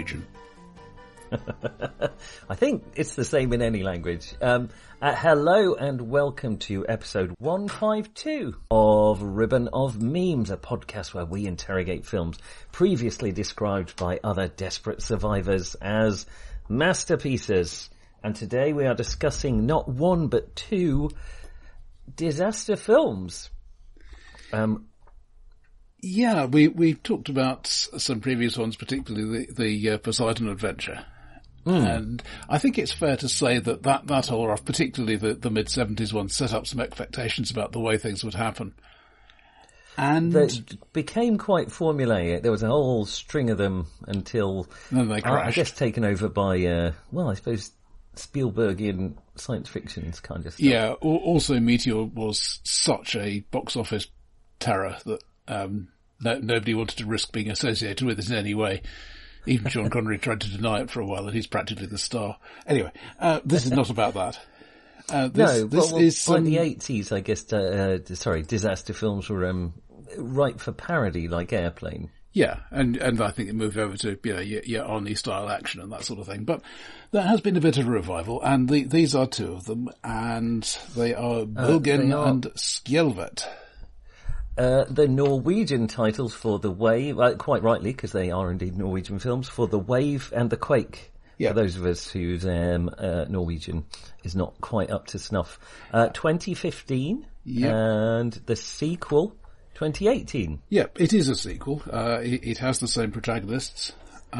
Norwegian. I think it's the same in any language. Hello and welcome to episode 152 of Ribbon of Memes, a podcast where we interrogate films previously described by other desperate survivors as masterpieces. And today we are discussing not one but two disaster films. Yeah, we've talked about some previous ones, particularly the Poseidon Adventure. And I think it's fair to say that horror, particularly the mid-70s one, set up some expectations about the way things would happen. And that became quite formulaic. There was a whole string of them until then they crashed. I guess taken over by, I suppose Spielbergian science fiction's kind of stuff. Yeah, also Meteor was such a box office terror that nobody wanted to risk being associated with it in any way. Even Sean Connery tried to deny it for a while, and he's practically the star. Anyway, this is not about that. This is by the 80s, I guess, disaster films were ripe for parody, like Airplane. Yeah, and I think it moved over to, your Arnie-style action and that sort of thing. But there has been a bit of a revival, and these are two of them, and they are Bølgen and Skjelvet. The Norwegian titles for The Wave, quite rightly, because they are indeed Norwegian films, for The Wave and The Quake. Yeah. For those of us whose Norwegian is not quite up to snuff. 2015, and the sequel, 2018. Yeah, it is a sequel. It has the same protagonists,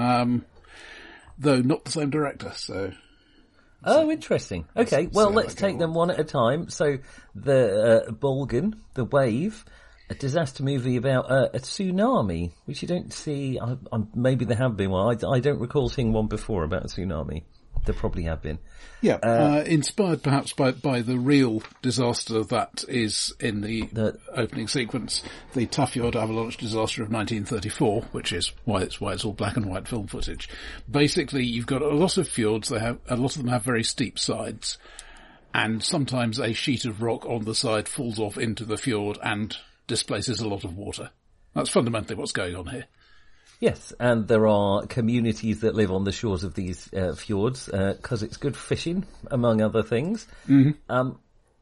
though not the same director, so... Oh, interesting. Okay, well, let's take them one at a time. So, the Bølgen, The Wave... a disaster movie about a tsunami, which you don't see. Maybe there have been one. I don't recall seeing one before about a tsunami. There probably have been. Yeah, inspired perhaps by the real disaster that is in the opening sequence, the Tafjord avalanche disaster of 1934, which is why it's all black and white film footage. Basically, you've got a lot of fjords. A lot of them have very steep sides, and sometimes a sheet of rock on the side falls off into the fjord and displaces a lot of water. That's fundamentally what's going on here. Yes, and there are communities that live on the shores of these fjords because it's good fishing, among other things. Mm-hmm.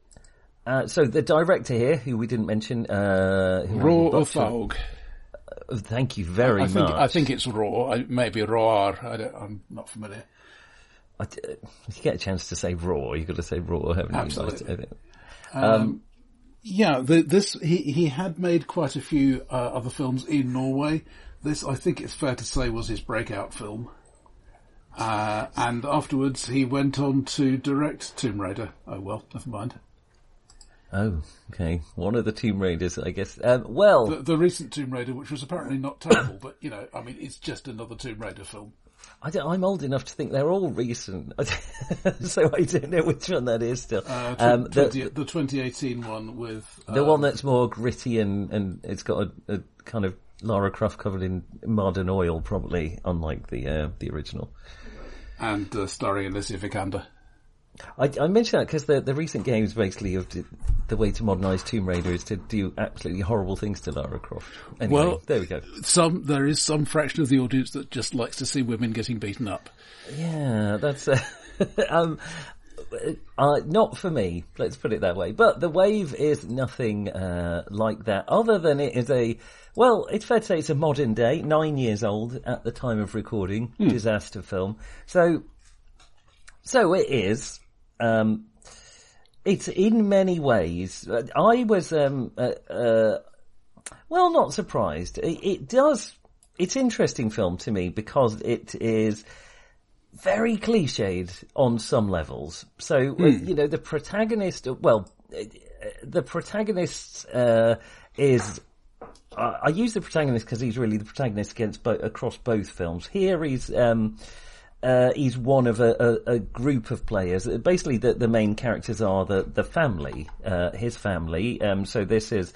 So the director here, who we didn't mention... Roar Othaug. Thank you very much. I think it's Roar. Maybe Roar. I'm not familiar. If you get a chance to say Roar, you've got to say Roar, haven't you? Absolutely. Yeah, he had made quite a few other films in Norway. This, I think it's fair to say, was his breakout film. And afterwards he went on to direct Tomb Raider. Oh well, never mind. Oh, okay. One of the Tomb Raiders, I guess. The recent Tomb Raider, which was apparently not terrible, but, it's just another Tomb Raider film. I'm old enough to think they're all recent, so I don't know which one that is still. The 2018 one with... the one that's more gritty and it's got a kind of Lara Croft covered in mud and oil, probably, unlike the original. And starring Alicia Vikander. I mention that because the recent games basically of the way to modernise Tomb Raider is to do absolutely horrible things to Lara Croft. Anyway, well, there we go. There is some fraction of the audience that just likes to see women getting beaten up. Yeah, that's not for me. Let's put it that way. But The Wave is nothing like that, other than it is it's fair to say it's a modern day, 9 years old at the time of recording, disaster film. So it is. It's in many ways. I was, not surprised. It's interesting film to me because it is very cliched on some levels. So, the protagonist, is, I use the protagonist because he's really the protagonist across both films. Here he's one of a group of players. Basically, the main characters are the family, his family. So this is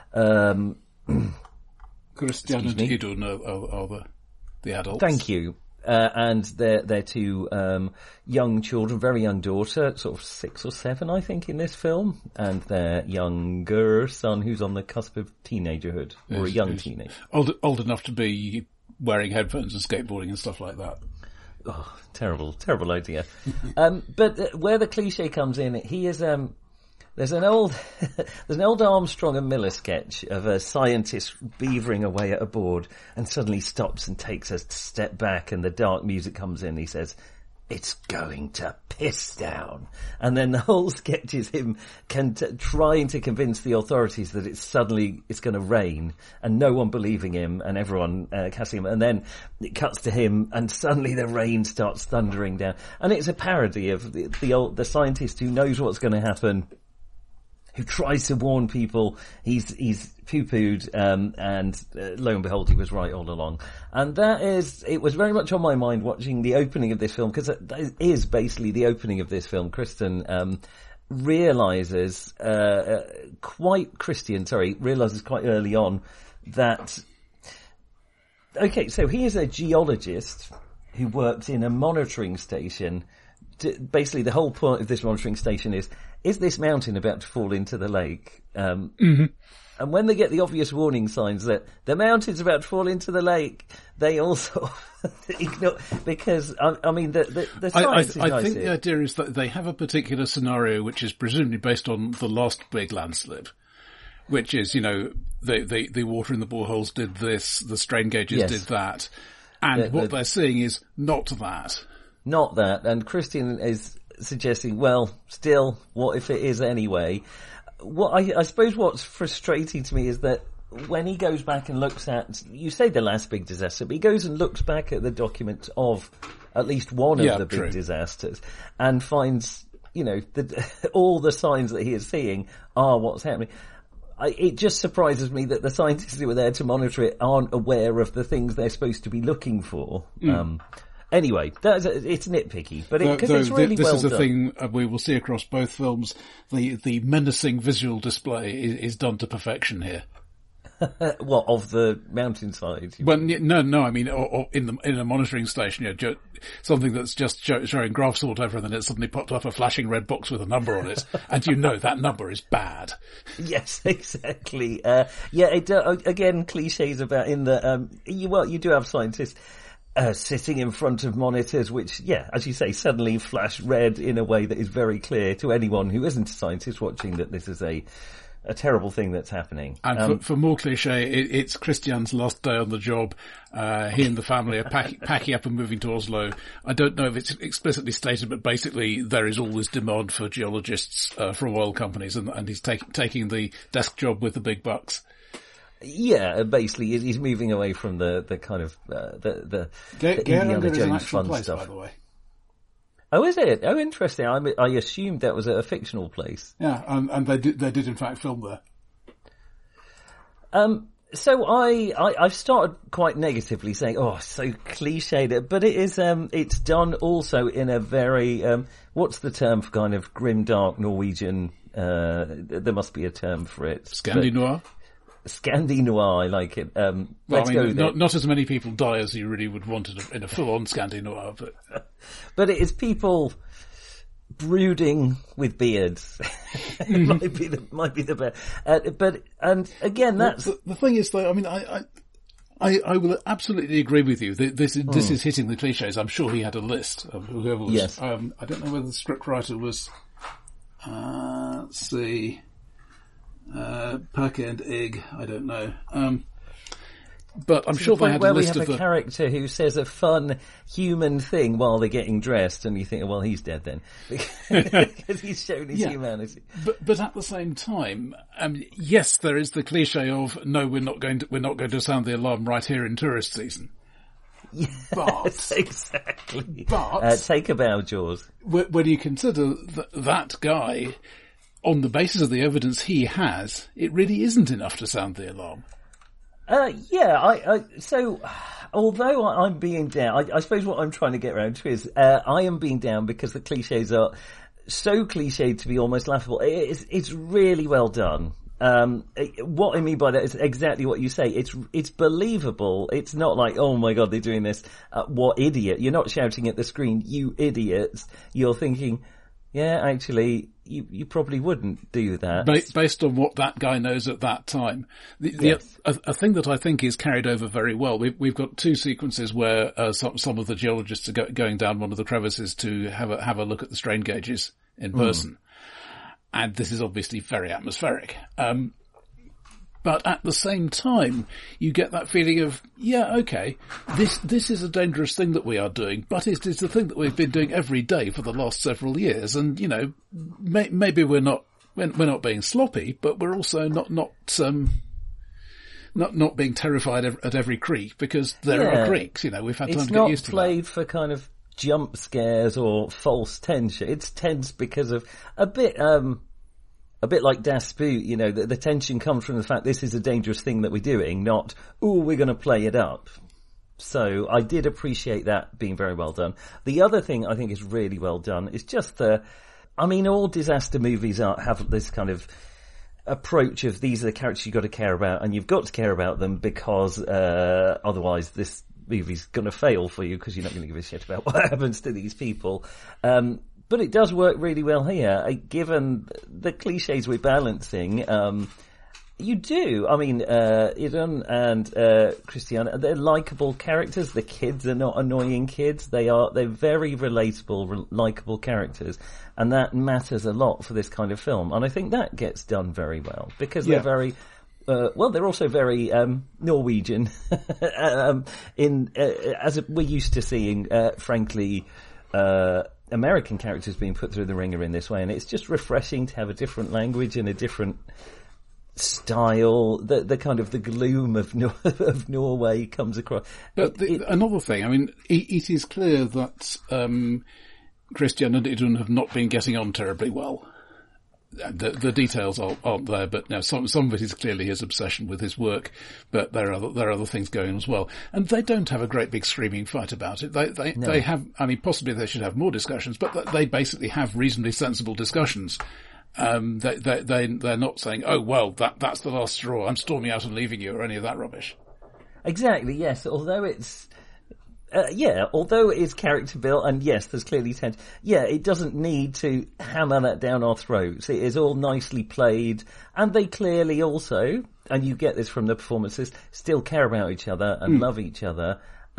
Christian and Idun are the adults. Thank you. And their two young children, very young daughter, sort of 6 or 7, I think, in this film, and their younger son, who's on the cusp of teenagerhood, or a young teenager. Old enough to be wearing headphones and skateboarding and stuff like that. Oh, terrible idea. But where the cliche comes in, he is, there's an old Armstrong and Miller sketch of a scientist beavering away at a board and suddenly stops and takes a step back and the dark music comes in. He says, "It's going to piss down." And then the whole sketch is him trying to convince the authorities that it's going to rain, and no one believing him, and everyone casting him. And then it cuts to him, and suddenly the rain starts thundering down. And it's a parody of the scientist who knows what's going to happen, who tries to warn people. He's poo-pooed, and lo and behold, he was right all along. And it was very much on my mind watching the opening of this film, because that is basically the opening of this film. Christian realizes quite early on that, okay, so he is a geologist who works in a monitoring station. Basically, the whole point of this monitoring station is this mountain about to fall into the lake? And when they get the obvious warning signs that the mountain's about to fall into the lake, they also ignore, because, I mean, the science is nice. I think the idea is that they have a particular scenario which is presumably based on the last big landslip, which is, the water in the boreholes did this, the strain gauges did that, and what they're seeing is not that. Not that, and Christian is suggesting, well, still, what if it is anyway? I suppose what's frustrating to me is that when he goes back and looks at, you say the last big disaster, but he goes and looks back at the documents of at least one of the big disasters and finds, all the signs that he is seeing are what's happening. It just surprises me that the scientists who were there to monitor it aren't aware of the things they're supposed to be looking for. Anyway, it's nitpicky, but because it's really well done. This is the thing we will see across both films. The menacing visual display is done to perfection here. What, of the mountainside? Well, no. I mean, or in a monitoring station, something that's just showing graphs or whatever, and then it suddenly popped up a flashing red box with a number on it, and that number is bad. Yes, exactly. Again, cliches about you do have scientists sitting in front of monitors, which, as you say, suddenly flash red in a way that is very clear to anyone who isn't a scientist watching that this is a terrible thing that's happening. And for more cliche, it's Christian's last day on the job. He and the family are packing up and moving to Oslo. I don't know if it's explicitly stated, but basically there is always demand for geologists from oil companies, and he's taking the desk job with the big bucks. Yeah, basically, he's moving away from the kind of the Indiana Jones fun place, stuff. By the way. Oh, is it? Oh, interesting. I assumed that was a fictional place. Yeah, and they did in fact film there. So I've started quite negatively saying, "Oh, so cliched," but it is. It's done also in a very what's the term for kind of grim, dark Norwegian? There must be a term for it. Scandi noir. Scandi noir, I like it. Let's go there. Not as many people die as you really would want in a full-on Scandi noir, but it is people brooding with beards. It might be the best. But again, that's the thing is, though. I mean, I will absolutely agree with you. This is hitting the cliches. I'm sure he had a list of whoever was. Yes. I don't know whether the scriptwriter was. Let's see. Perke and Ig, I don't know. But I'm sure they had a list of where we have a character who says a fun human thing while they're getting dressed, and you think, well, he's dead then. Because he's shown his humanity. But at the same time, yes, there is the cliche of, no, we're not going to sound the alarm right here in tourist season. Yes, exactly. But take a bow, Jaws. When you consider that guy, on the basis of the evidence he has, it really isn't enough to sound the alarm. So, although I'm being down, I suppose what I'm trying to get around to is, I am being down because the cliches are so cliched to be almost laughable. It's really well done. What I mean by that is exactly what you say. It's believable. It's not like, oh my God, they're doing this. What idiot. You're not shouting at the screen, you idiots. You're thinking, Yeah, actually, you probably wouldn't do that. Based on what that guy knows at that time. A thing that I think is carried over very well, we've got two sequences where some of the geologists are going down one of the crevices to have a look at the strain gauges in person. And this is obviously very atmospheric. But at the same time, you get that feeling of, yeah, okay, this is a dangerous thing that we are doing, but it is the thing that we've been doing every day for the last several years. And, you know, maybe we're not being sloppy, but we're also not being terrified at every creek, because there are creeks, you know, we've had time to get used to that. It's not played for kind of jump scares or false tension. It's tense because of a bit like Das Boot, you know, the tension comes from the fact this is a dangerous thing that we're doing, not, we're going to play it up. So I did appreciate that being very well done. The other thing I think is really well done is just all disaster movies have this kind of approach of these are the characters you've got to care about, and you've got to care about them because otherwise this movie's going to fail for you because you're not going to give a shit about what happens to these people. But it does work really well here, given the cliches we're balancing. You do. I mean, Idun and Christiane, they're likable characters. The kids are not annoying kids. They're very relatable, likable characters. And that matters a lot for this kind of film. And I think that gets done very well, because they're very... they're also very Norwegian, as we're used to seeing, frankly, American characters being put through the ringer in this way, and it's just refreshing to have a different language and a different style. The kind of the gloom of Norway comes across. But another thing, I mean, it is clear that Christian and Idun have not been getting on terribly well. The details aren't there, but now some of it is clearly his obsession with his work, but there are other things going on as well. And they don't have a great big screaming fight about it. They have, I mean, possibly they should have more discussions, but they basically have reasonably sensible discussions. They're not saying, oh, well, that's the last straw, I'm storming out and leaving you, or any of that rubbish. Exactly, yes, although it's... although it is character built, and yes, there's clearly tension. Yeah, it doesn't need to hammer that down our throats. It is all nicely played, and they clearly also, and you get this from the performances, still care about each other and love each other.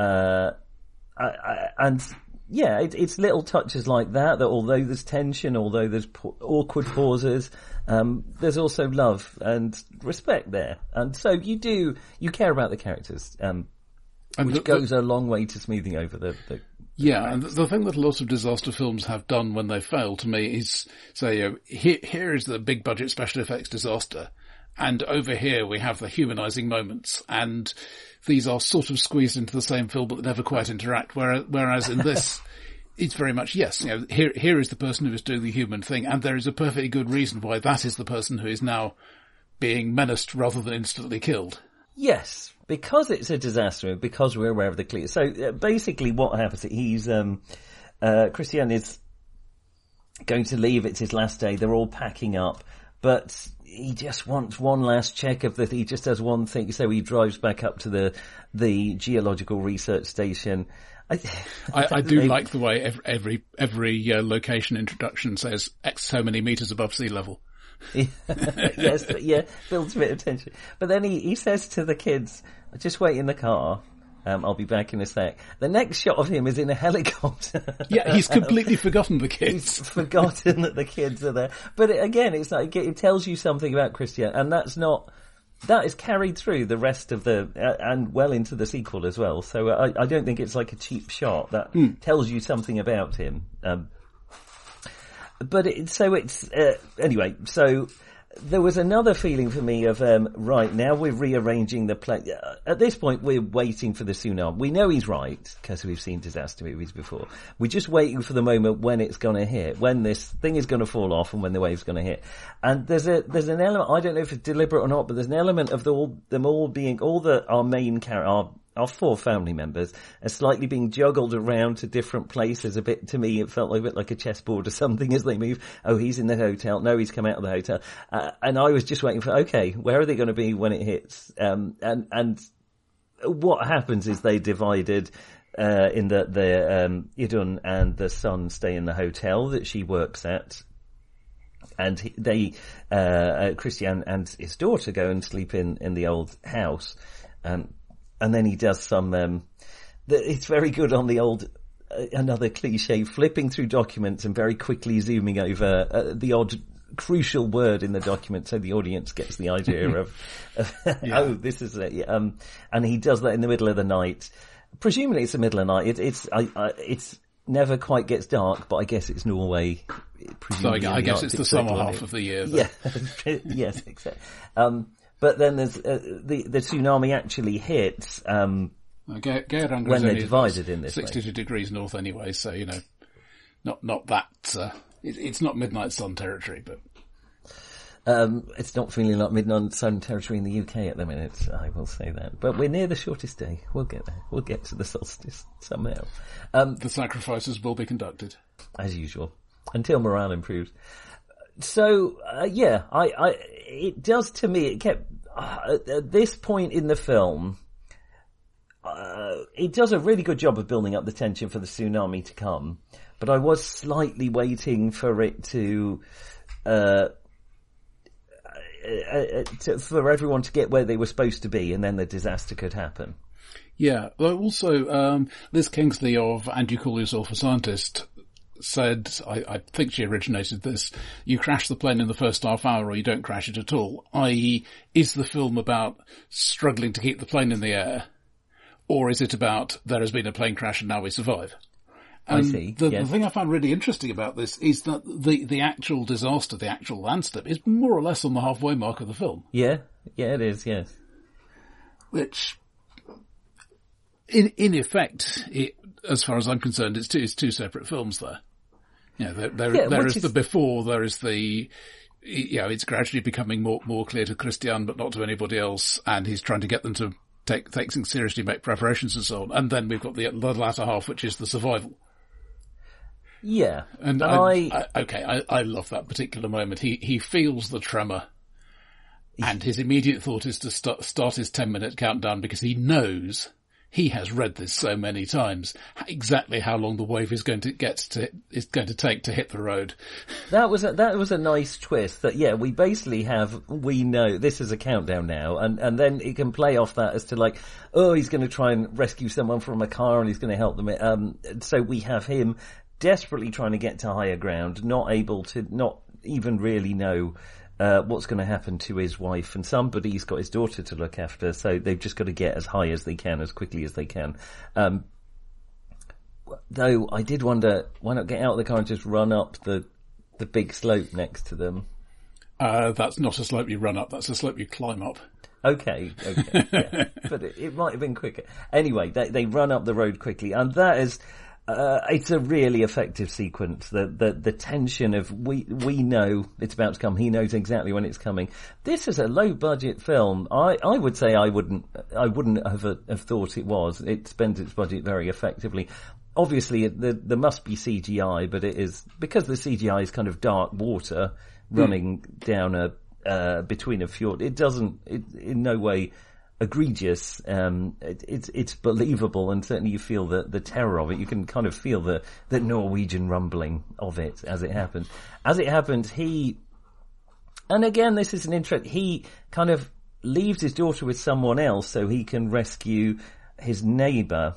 It's little touches like that although there's tension, although there's awkward pauses, there's also love and respect there. And so you care about the characters. Which goes a long way to smoothing over the Yeah, and the thing that a lot of disaster films have done when they fail, to me, is say, here is the big budget special effects disaster, and over here we have the humanising moments, and these are sort of squeezed into the same film but never quite interact, whereas in this, it's very much, yes, you know, here is the person who is doing the human thing, and there is a perfectly good reason why that is the person who is now being menaced rather than instantly killed. Yes, because it's a disaster, because we're aware of the clear. So basically what happens, Christian is going to leave, it's his last day, they're all packing up, but he just wants one last check of that, he just does one thing, so he drives back up to the geological research station. I do like the way every location introduction says X so many meters above sea level. Yes, builds a bit of tension. But then he says to the kids, just wait in the car, I'll be back in a sec. The next shot of him is in a helicopter. Yeah, he's completely forgotten the kids. He's forgotten that the kids are there. But it's like, it tells you something about Christian, and that is carried through the rest of and well into the sequel as well. So I don't think it's like a cheap shot. That tells you something about him. Anyway, so there was another feeling for me of, right, now we're rearranging the play. At this point, we're waiting for the tsunami. We know he's right, because we've seen disaster movies before. We're just waiting for the moment when it's going to hit, when this thing is going to fall off and when the wave's going to hit. And there's an element, I don't know if it's deliberate or not, but there's an element of our main character, our four family members are slightly being juggled around to different places a bit. To me, it felt a bit like a chessboard or something as they move. Oh, he's in the hotel. No, he's come out of the hotel. And I was just waiting for, okay, where are they going to be when it hits? And what happens is they divided. in that the Idun and the son stay in the hotel that she works at. And Christian and his daughter go and sleep in the old house. And then he does some, it's very good on the old, another cliche, flipping through documents and very quickly zooming over the odd crucial word in the document so the audience gets the idea of oh, this is it. And he does that in the middle of the night. Presumably it's the middle of the night. It's never quite gets dark, but I guess it's Norway. So I guess it's the summer half of the year. Yeah, yes, exactly. But then there's the tsunami actually hits when they're divided in this 62 degrees north anyway, so not that. It's not midnight sun territory, but it's not feeling like midnight sun territory in the UK at the minute. I will say that, but we're near the shortest day. We'll get there. We'll get to the solstice somehow. The sacrifices will be conducted as usual until morale improves. So it does to me. It kept at this point in the film. It does a really good job of building up the tension for the tsunami to come, but I was slightly waiting for it to for everyone to get where they were supposed to be, and then the disaster could happen. Yeah. Well, also, Liz Kingsley of And You Call Yourself a Scientist said, I think she originated this, you crash the plane in the first half hour or you don't crash it at all, i.e. is the film about struggling to keep the plane in the air, or is it about there has been a plane crash and now we survive? And I see. The thing I found really interesting about this is that the actual disaster, the actual landslip, is more or less on the halfway mark of the film. Yeah, it is, yes. Which, in effect, as far as I'm concerned, it's two separate films there. There is the before, there is the, it's gradually becoming more clear to Christian, but not to anybody else, and he's trying to get them to take things seriously, make preparations and so on. And then we've got the latter half, which is the survival. Yeah. And I love that particular moment. He feels the tremor, and his immediate thought is to start his 10-minute countdown because he knows, he has read this so many times, exactly how long the wave is going to take to hit the road. That was a nice twist that, we know this is a countdown now, and then it can play off that as to like, oh, he's going to try and rescue someone from a car and he's going to help them. So we have him desperately trying to get to higher ground, not even really know what's going to happen to his wife, and somebody's got his daughter to look after, so they've just got to get as high as they can, as quickly as they can. Though I did wonder, why not get out of the car and just run up the big slope next to them? That's not a slope you run up, that's a slope you climb up. Okay, yeah. But it might have been quicker. Anyway, they run up the road quickly, and that is, it's a really effective sequence. The tension of we know it's about to come. He knows exactly when it's coming. This is a low budget film. I would say I wouldn't have thought it was. It spends its budget very effectively. Obviously, there must be CGI, but it is because the CGI is kind of dark water running down between a fjord. It in no way egregious. It's believable, and certainly you feel the terror of it. You can kind of feel the Norwegian rumbling of it as it happens. As it happens, and again, this is an interest, he kind of leaves his daughter with someone else so he can rescue his neighbour,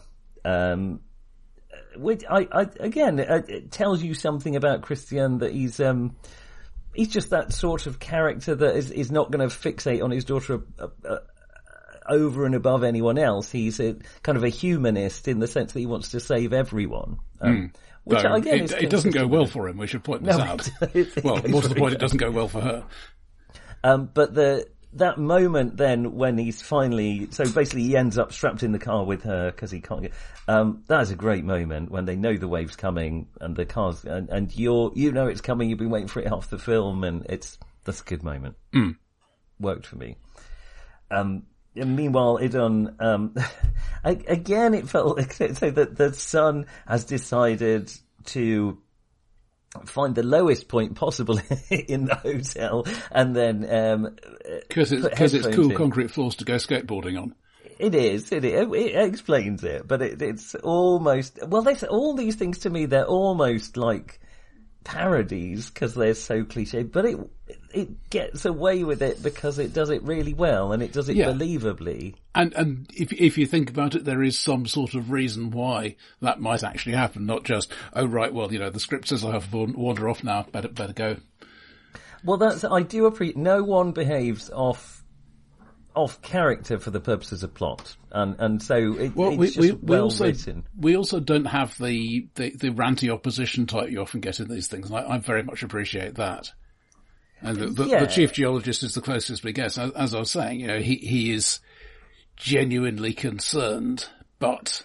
which it tells you something about Christian, that he's just that sort of character that is not going to fixate on his daughter over and above anyone else. He's a kind of a humanist in the sense that he wants to save everyone. Which again, it doesn't go well for him. We should point this out. Well, more to the point, it doesn't go well for her. But that moment then when he's so basically he ends up strapped in the car with her because he can't get. That is a great moment when they know the wave's coming and the car's and you know it's coming. You've been waiting for it half the film, and that's a good moment. Worked for me. And meanwhile, Idun, again, it felt like so that the son has decided to find the lowest point possible in the hotel, and then because it's cool concrete floors to go skateboarding on. It is. It explains it, but it's almost, well, all these things to me, they're almost like parodies because they're so cliche, but it gets away with it because it does it really well and it does it believably. And if you think about it, there is some sort of reason why that might actually happen, not just, oh right, well, the script says I have to wander off now, better go. Well, I do appreciate, no one behaves off character for the purposes of plot, and so it's just well written. We also don't have the ranty opposition type you often get in these things, and I very much appreciate that. And the chief geologist is the closest we get. As I was saying, he is genuinely concerned, but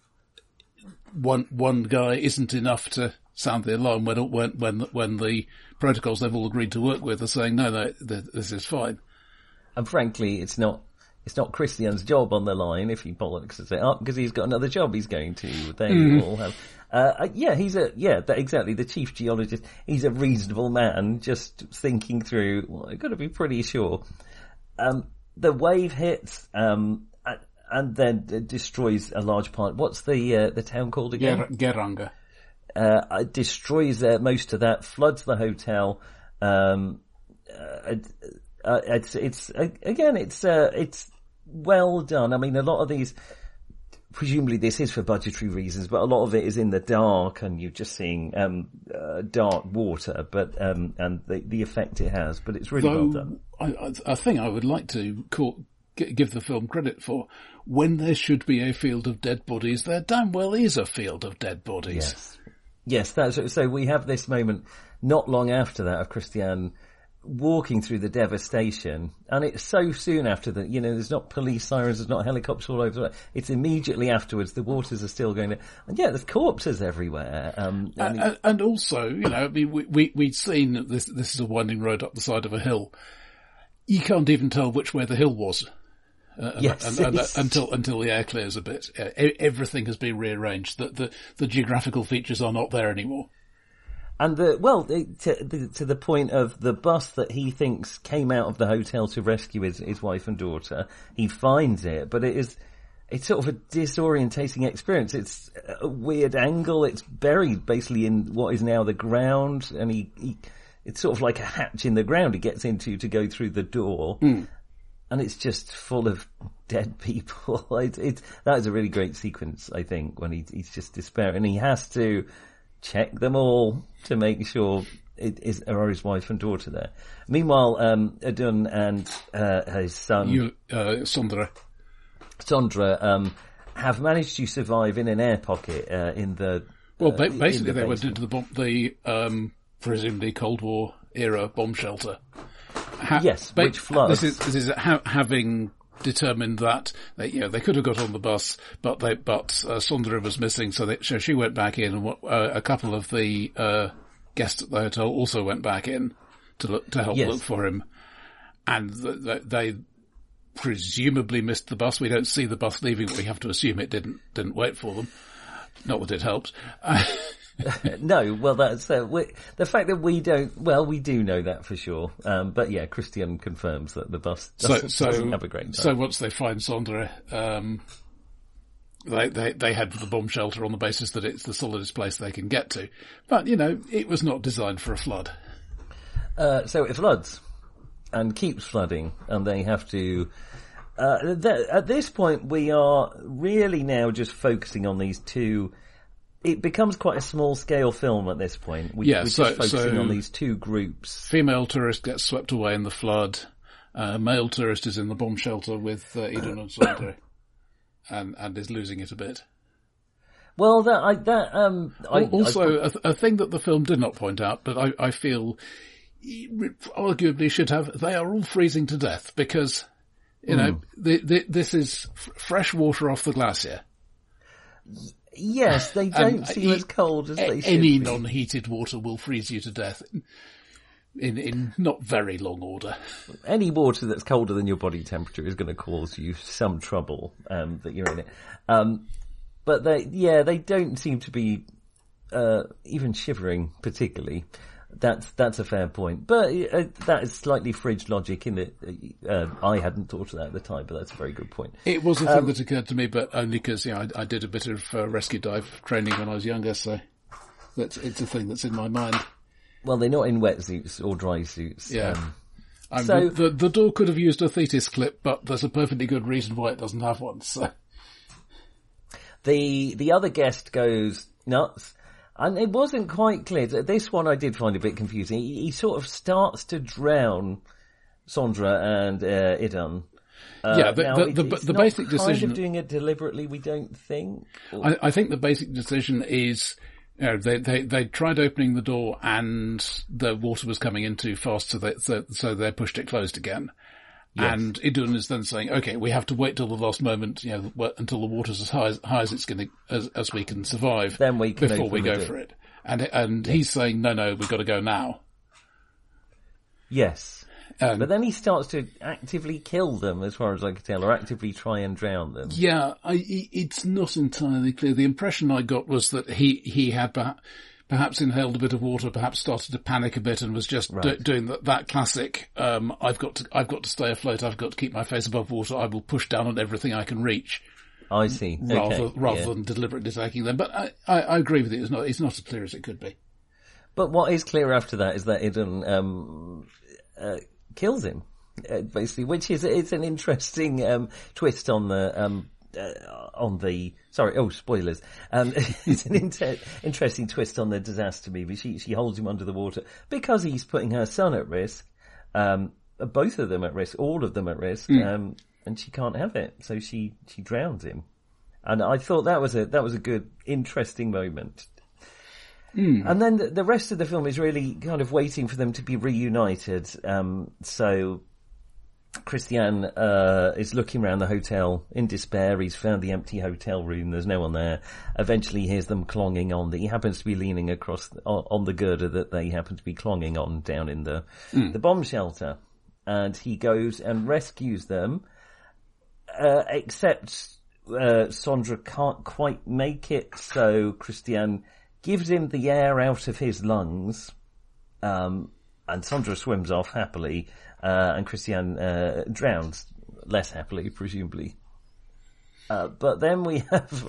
one guy isn't enough to sound the alarm when the protocols they've all agreed to work with are saying no, this is fine. And frankly, it's not Christian's job on the line if he bollocks it up because he's got another job he's going to. They all have. Exactly. The chief geologist. He's a reasonable man, just thinking through. Well, I've got to be pretty sure. The wave hits, and then destroys a large part. What's the town called again? Geiranger. Destroys most of that. Floods the hotel. It's well done. I mean, a lot of these, presumably this is for budgetary reasons, but a lot of it is in the dark and you're just seeing, dark water, but, and the effect it has, but it's really well done. I think I would like to give the film credit for, when there should be a field of dead bodies, there damn well is a field of dead bodies. Yes, so we have this moment not long after that of Christian walking through the devastation, and it's so soon after that, there's not police sirens, there's not helicopters all over. It's immediately afterwards, the waters are still going to, and there's corpses everywhere. And also, we'd seen that this is a winding road up the side of a hill. You can't even tell which way the hill was. Until the air clears a bit. Everything has been rearranged. The geographical features are not there anymore. And to the point of the bus that he thinks came out of the hotel to rescue his wife and daughter, he finds it, but it's sort of a disorientating experience. It's a weird angle. It's buried basically in what is now the ground, and it's sort of like a hatch in the ground he gets into to go through the door. And it's just full of dead people. That is a really great sequence, I think, when he's just despairing, and he has to check them all to make sure are his wife and daughter there. Meanwhile, Idun and his son Sondre have managed to survive in an air pocket in the. Well, basically, they went into the presumably Cold War era bomb shelter. Which floods. This is having determined that they could have got on the bus, but Sondre was missing, so she went back in, and a couple of the guests at the hotel also went back in to help look for him, and they presumably missed the bus. We don't see the bus leaving, but we have to assume it didn't wait for them. Not that it helps. No, well, that's the fact that we don't. Well, we do know that for sure. But yeah, Christian confirms that the bus doesn't have a great time. So once they find Sondre, they head for the bomb shelter on the basis that it's the solidest place they can get to. But it was not designed for a flood. So it floods and keeps flooding, and they have to. At this point, we are really now just focusing on these two. It becomes quite a small-scale film at this point. We're just focusing on these two groups. Female tourist gets swept away in the flood. Male tourist is in the bomb shelter with Idun and Sondre, and is losing it a bit. Well, a thing that the film did not point out, but I feel arguably should have. They are all freezing to death because this is fresh water off the glacier. Yes, they don't seem as cold as they should Any be. non-heated water will freeze you to death in not very long order. Any water that's colder than your body temperature is going to cause you some trouble that you're in it. But they don't seem to be even shivering particularly. That's a fair point, but that is slightly fridge logic in that I hadn't thought of that at the time, but that's a very good point. It was a thing that occurred to me, but only because I did a bit of rescue dive training when I was younger, so it's a thing that's in my mind. Well, they're not in wetsuits or dry suits. Yeah. So the door could have used a Thetis clip, but there's a perfectly good reason why it doesn't have one. So the other guest goes nuts. And it wasn't quite clear. This one I did find a bit confusing. He sort of starts to drown Sondra and Idun. The basic decision... kind of doing it deliberately, we don't think? I think the basic decision is, they tried opening the door and the water was coming in too fast, so they pushed it closed again. Yes. And Idun is then saying, okay, we have to wait till the last moment, until the water's as high as it's going to, as we can survive. Then we can before we go for it. And he's saying, no, we've got to go now. Yes. But then he starts to actively kill them, as far as I can tell, or actively try and drown them. Yeah, it's not entirely clear. The impression I got was that he had perhaps inhaled a bit of water, perhaps started to panic a bit, and was just doing that classic, I've got to stay afloat, I've got to keep my face above water, I will push down on everything I can reach. I see. Rather than deliberately attacking them. But I agree with you, it's not as clear as it could be. But what is clear after that is that Idun kills him, basically, which is it's an interesting twist on the... spoilers. It's an interesting twist on the disaster movie. She holds him under the water because he's putting her son at risk, both of them at risk, all of them at risk, and she can't have it. So she drowns him. And I thought that was a good, interesting moment. And then the rest of the film is really kind of waiting for them to be reunited. So Christian is looking around the hotel in despair. He's found the empty hotel room. There's no one there. Eventually he hears them clonging on. He happens to be leaning across on the girder that they happen to be clonging on down in the bomb shelter. And he goes and rescues them, except Sondra can't quite make it, so Christian gives him the air out of his lungs, and Sondra swims off happily, and Christian drowns less happily, presumably. But then we have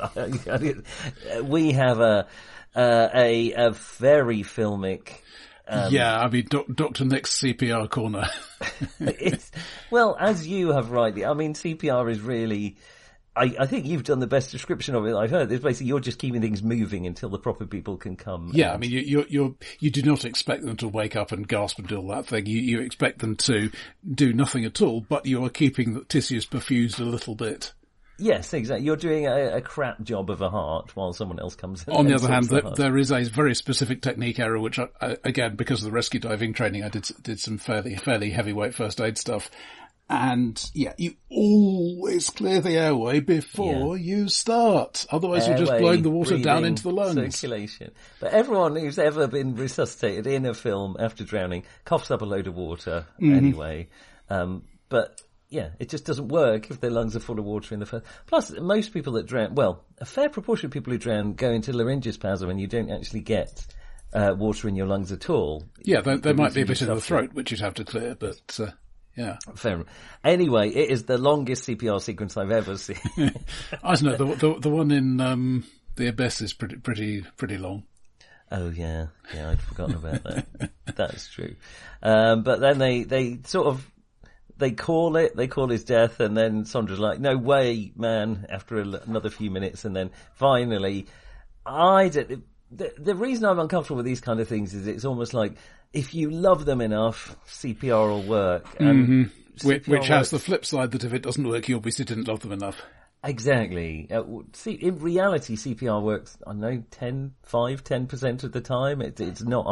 a very filmic. Dr. Nick's CPR corner. Well, as you have rightly, CPR is really. I think you've done the best description of it I've heard. It's basically you're just keeping things moving until the proper people can come. Yeah, you do not expect them to wake up and gasp and do all that thing. You expect them to do nothing at all, but you are keeping the tissues perfused a little bit. Yes, exactly. You're doing a crap job of a heart while someone else comes in. On the other hand, there is a very specific technique error, which again, because of the rescue diving training, I did some fairly heavyweight first aid stuff. And you always clear the airway before you start. Otherwise you're just blowing the water breathing, down into the lungs. Circulation. But everyone who's ever been resuscitated in a film after drowning coughs up a load of water anyway. But yeah, it just doesn't work if their lungs are full of water in the first. Plus, most people that drown, a fair proportion of people who drown go into laryngospasm and you don't actually get water in your lungs at all. Yeah, there might be a bit in the throat which you'd have to clear, but... yeah. Fair. Anyway, it is the longest CPR sequence I've ever seen. I don't know, the one in The Abyss is pretty long. Oh yeah, I'd forgotten about that. That's true. But then they sort of they call his death, and then Sondra's like, "No way, man!" After another few minutes, and then finally, the reason I'm uncomfortable with these kind of things is it's almost like, if you love them enough, CPR will work. And which has the flip side that if it doesn't work, you obviously didn't love them enough. Exactly. In reality, CPR works, 10% of the time. It's not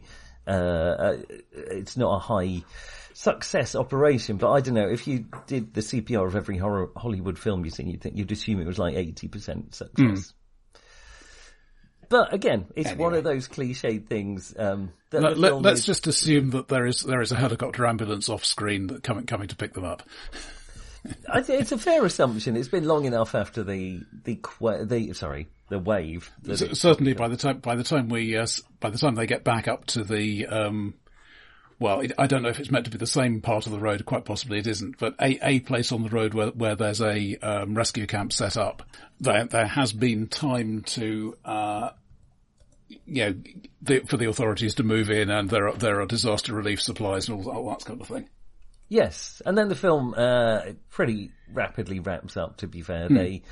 a high success operation, but I don't know, if you did the CPR of every Hollywood film you've seen, you'd assume it was like 80% success. But again, it's one of those cliched things. Let's just assume that there is a helicopter ambulance off screen that coming to pick them up. I think it's a fair assumption. It's been long enough after the wave. Certainly, by the time they get back up to the, I don't know if it's meant to be the same part of the road. Quite possibly it isn't. But a place on the road where there's a rescue camp set up, there has been time to, for the authorities to move in, and there are disaster relief supplies and all that kind of thing. Yes, and then the film pretty rapidly wraps up. To be fair, they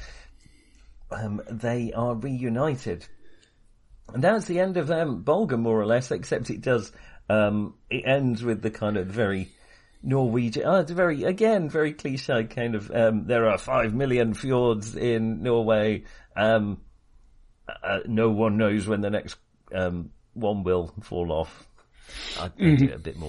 are reunited, and that's the end of Bolga, more or less. Except it does. It ends with the kind of very Norwegian. It's very cliche kind of. There are 5 million fjords in Norway. No one knows when the next one will fall off. I'd do it a bit more. ...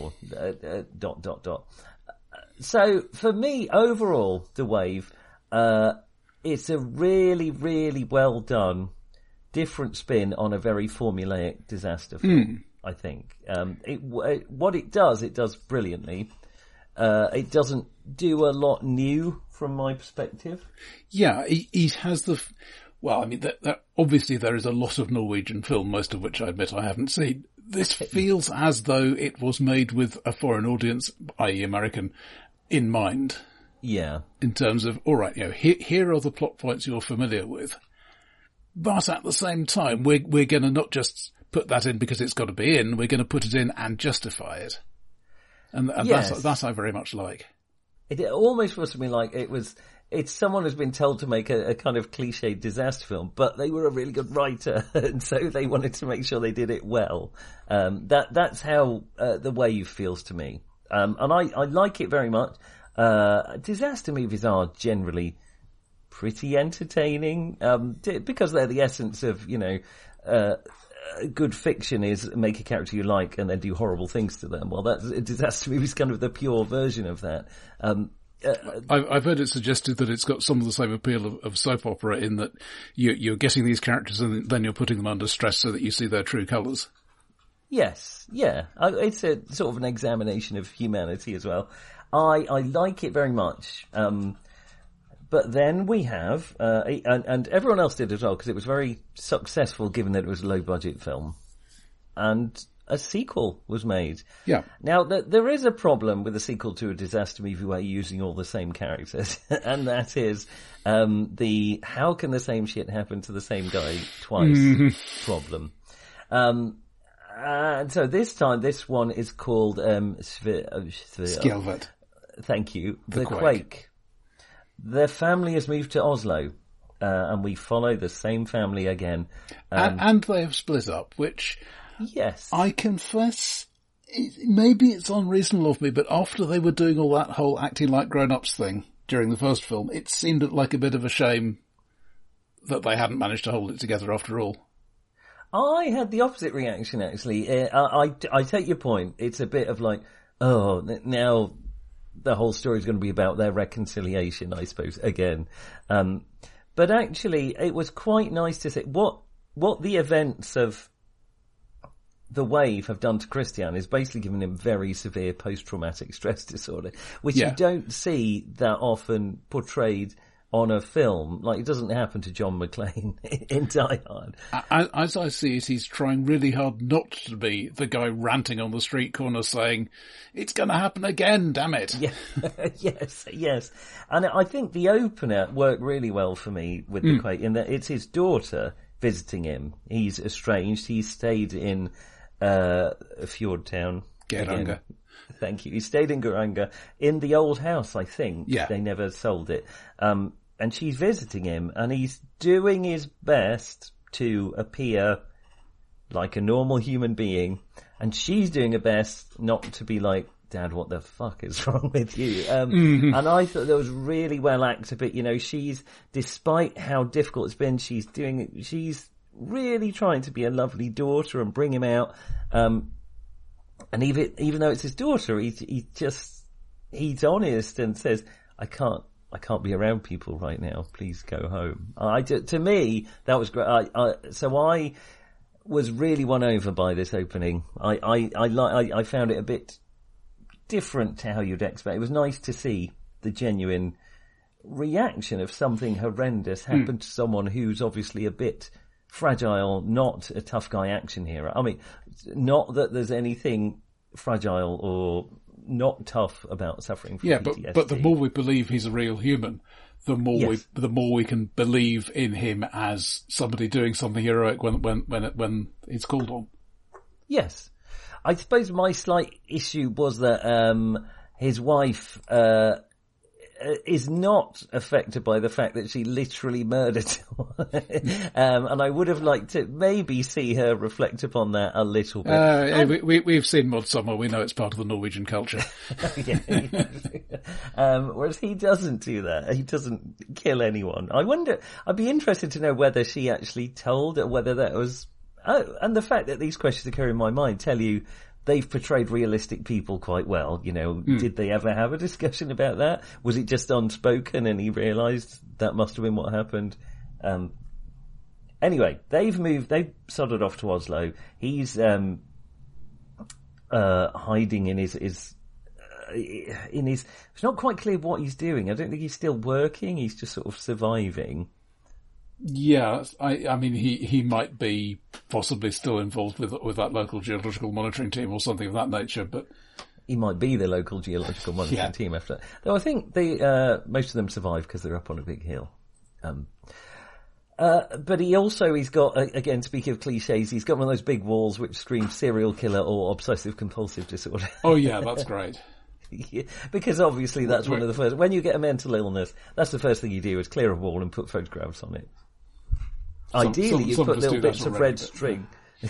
So for me, overall, The Wave, it's a really, really well done, different spin on a very formulaic disaster film. I think what it does brilliantly. It doesn't do a lot new from my perspective. Yeah, he has the. Well, I mean, obviously there is a lot of Norwegian film, most of which I admit I haven't seen. This feels as though it was made with a foreign audience, i.e. American, in mind. Yeah. In terms of, all right, here are the plot points you're familiar with. But at the same time, we're going to not just put that in because it's got to be in, we're going to put it in and justify it. And yes. that I very much like. It almost feels to me like it's someone who's been told to make a kind of cliche disaster film, but they were a really good writer, and so they wanted to make sure they did it well. That's how The Wave feels to me. And I like it very much. Disaster movies are generally pretty entertaining, because they're the essence of, good fiction is make a character you like and then do horrible things to them. Well, disaster movies kind of the pure version of that. I've heard it suggested that it's got some of the same appeal of soap opera in that you're getting these characters and then you're putting them under stress so that you see their true colours. Yes, yeah. It's a sort of an examination of humanity as well. I like it very much. But then we have, and everyone else did as well, because it was very successful given that it was a low budget film. And a sequel was made. Yeah. Now, there is a problem with a sequel to a disaster movie where you're using all the same characters, and that is how can the same shit happen to the same guy twice problem. And so this time, this one is called Skjelvet. Thank you. The Quake. Their family has moved to Oslo, and we follow the same family again. And they have split up, which... Yes. I confess, maybe it's unreasonable of me, but after they were doing all that whole acting like grown-ups thing during the first film, it seemed like a bit of a shame that they hadn't managed to hold it together after all. I had the opposite reaction, actually. I take your point. It's a bit of like, oh, now the whole story is going to be about their reconciliation, I suppose, again. But actually, it was quite nice to see what the events of The Wave have done to Christian is basically given him very severe post-traumatic stress disorder, which you don't see that often portrayed on a film. Like, it doesn't happen to John McClane in Die Hard. As I see it, he's trying really hard not to be the guy ranting on the street corner saying, it's going to happen again, damn it. Yeah. yes. And I think the opener worked really well for me with the Quake, in that it's his daughter visiting him. He's estranged. He stayed in a fjord town. Geiranger. Thank you. He stayed in Geiranger in the old house, I think. Yeah. They never sold it. And she's visiting him, and he's doing his best to appear like a normal human being, and she's doing her best not to be like, Dad, what the fuck is wrong with you? And I thought that was really well acted, but she's, despite how difficult it's been, she's really trying to be a lovely daughter and bring him out. And even though it's his daughter, he's honest and says, I can't be around people right now. Please go home. To me, that was great. So I was really won over by this opening. I found it a bit different to how you'd expect. It was nice to see the genuine reaction of something horrendous happened to someone who's obviously a bit fragile, not a tough guy action hero. I mean, not that there's anything fragile or not tough about suffering from PTSD. but the more we believe he's a real human, the more we can believe in him as somebody doing something heroic when it's called on. Yes. I suppose my slight issue was that his wife is not affected by the fact that she literally murdered someone. And I would have liked to maybe see her reflect upon that a little bit. We've seen Midsommar. We know it's part of the Norwegian culture. Whereas he doesn't do that. He doesn't kill anyone. I wonder, I'd be interested to know whether she actually told, or whether that was... Oh, and the fact that these questions occur in my mind tell you they've portrayed realistic people quite well. You know, did they ever have a discussion about that? Was it just unspoken and he realised that must have been what happened? Anyway, they've sodded off to Oslo. He's hiding in his it's not quite clear what he's doing. I don't think he's still working. He's just sort of surviving. Yeah, I mean, he might be possibly still involved with that local geological monitoring team or something of that nature, but he might be the local geological monitoring team after that. Though I think they most of them survive because they're up on a big hill. But he's got, again, speaking of cliches, he's got one of those big walls which screams serial killer or obsessive compulsive disorder. Oh yeah, that's great. Yeah, because obviously that's one of the first, when you get a mental illness, that's the first thing you do is clear a wall and put photographs on it. Ideally, you put little bits of red string.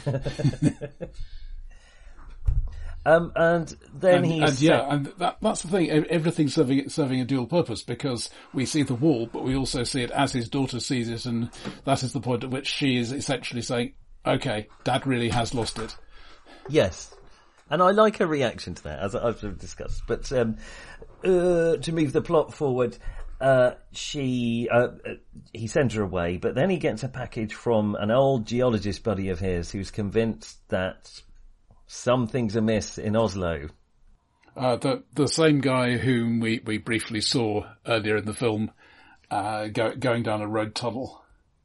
And then that's the thing. Everything's serving a dual purpose, because we see the wall, but we also see it as his daughter sees it, and that is the point at which she is essentially saying, "Okay, Dad really has lost it." Yes. And I like her reaction to that, as I've discussed. But to move the plot forward, he sends her away, but then he gets a package from an old geologist buddy of his who's convinced that something's amiss in Oslo. The same guy whom we briefly saw earlier in the film going down a road tunnel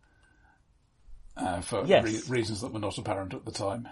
for reasons that were not apparent at the time.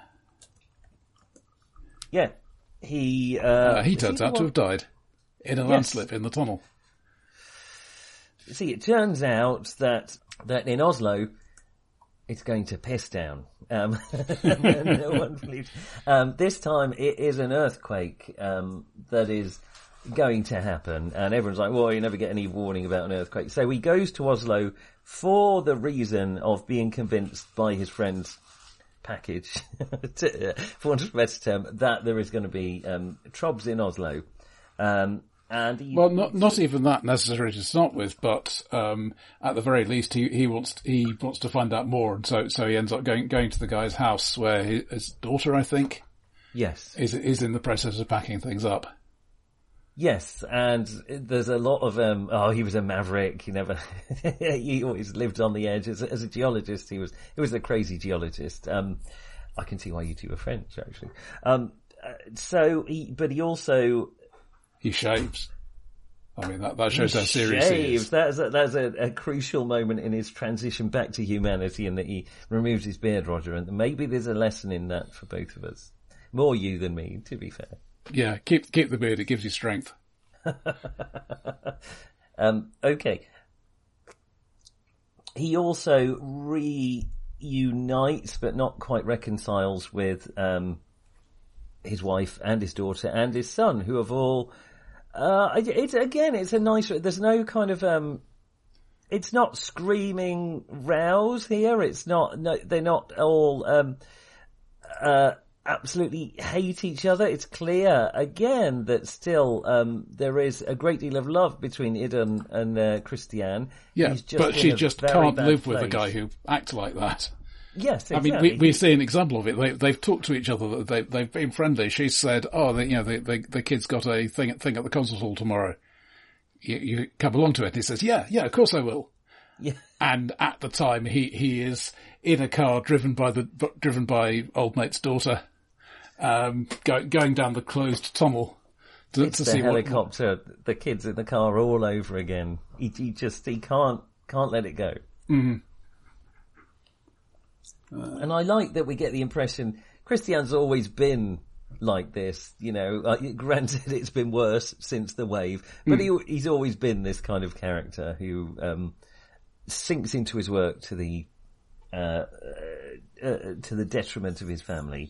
Yeah, he turns out to have died in a landslip in the tunnel. See, it turns out that in Oslo, it's going to piss down. No one believes. This time, it is an earthquake that is going to happen, and everyone's like, "Well, you never get any warning about an earthquake." So he goes to Oslo for the reason of being convinced by his friends' package, for want of a better term, that there is going to be trobs in Oslo. Not even that necessary to start with, but at the very least, he wants to find out more, and so he ends up going to the guy's house where his daughter, I think, is in the process of packing things up. Yes, and there's a lot of he was a maverick. He always lived on the edge. As a geologist, he was a crazy geologist. I can see why you two are friends, actually. He shaves. I mean, that shows how serious he is. That's a crucial moment in his transition back to humanity, in that he removes his beard, Roger, and maybe there's a lesson in that for both of us. More you than me, to be fair. Yeah, keep the beard, it gives you strength. Okay. He also reunites, but not quite reconciles with his wife and his daughter and his son, who have all... it's a nice... There's no kind of... it's not screaming rows here. It's not... No, they're not all... absolutely hate each other. It's clear again that still there is a great deal of love between Idun and Christian. Yeah, but she just can't live with a guy who acts like that. Yes, exactly. I mean, we see an example of it. They've talked to each other. They've been friendly. She said, "Oh, the kid's got a thing at the concert hall tomorrow. You come along to it." And he says, "Yeah, of course I will." Yeah. And at the time, he is in a car driven by old mate's daughter. Going down the closed tunnel it's the helicopter, the kids in the car all over again. He can't let it go. Mm-hmm. And I like that we get the impression Christian's always been like this, granted it's been worse since The Wave, but he's always been this kind of character who sinks into his work to the detriment of his family.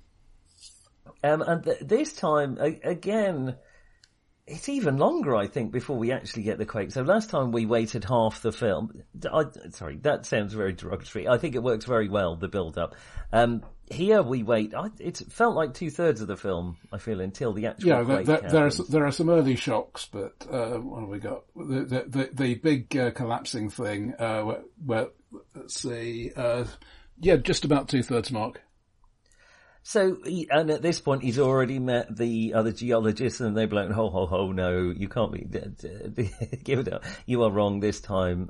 And this time, again, it's even longer, I think, before we actually get the quake. So last time we waited half the film. Sorry, that sounds very derogatory. I think it works very well, the build-up. Here we wait. It felt like 2/3 of the film, I feel, until the actual quake happens. There are some early shocks, but what have we got? The big collapsing thing, where let's see, just about 2/3 mark. So, and at this point, he's already met the other geologists, and they're like, "Ho, ho, ho! No, you can't be. Give it up. You are wrong this time."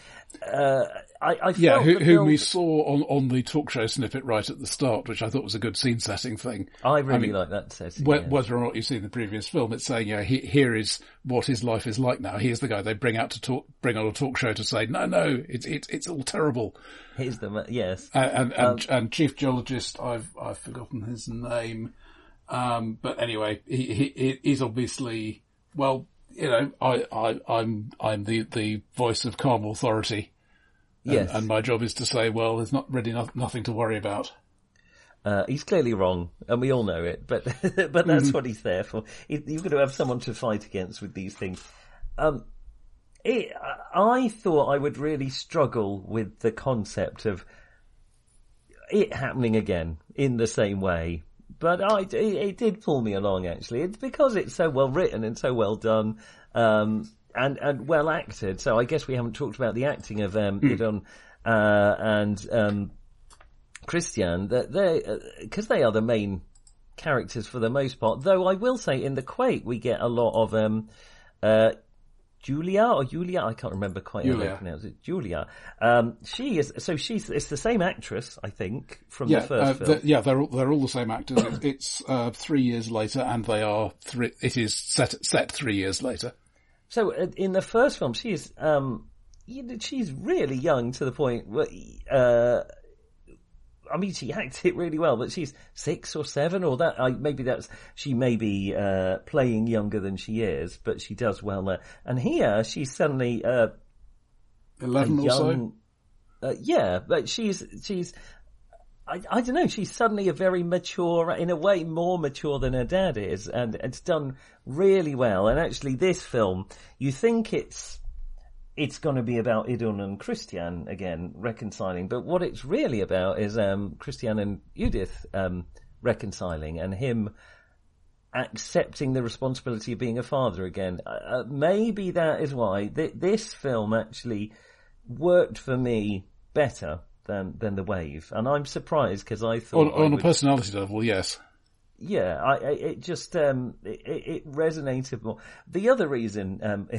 I felt whom we saw on the talk show snippet right at the start, which I thought was a good scene setting thing. I really like that setting. Whether or not you've seen the previous film, it's saying, here is what his life is like now. Here's the guy they bring on a talk show to say, no, it's all terrible. Here's the yes, and chief geologist, I've forgotten his name, but anyway, he's obviously, well, I'm the voice of calm authority. Yes. And my job is to say, well, there's not really nothing to worry about. He's clearly wrong, and we all know it, but that's what he's there for. You've got to have someone to fight against with these things. I thought I would really struggle with the concept of it happening again in the same way, but it did pull me along, actually. It's because it's so well written and so well done, and well acted. So I guess we haven't talked about the acting of Idun and Christian, because they are the main characters for the most part. Though I will say, in the Quake, we get a lot of Julia, I can't remember quite how to pronounce it. Julia. It's the same actress, I think, from the first film. They're all the same actors. It's 3 years later, and it is set 3 years later. So in the first film, she's really young to the point where, she acted really well, but she's 6 or 7 or that. She may be playing younger than she is, but she does well there. And here she's suddenly 11 or so. But she's. I don't know. She's suddenly a very mature, in a way, more mature than her dad is, and it's done really well. And actually, this film, you think it's going to be about Idun and Christian again reconciling, but what it's really about is Christian and Judith reconciling, and him accepting the responsibility of being a father again. Maybe that is why this film actually worked for me better than The Wave, and I'm surprised because I thought on a personality level, yes. Yeah, it just it resonated more. The other reason,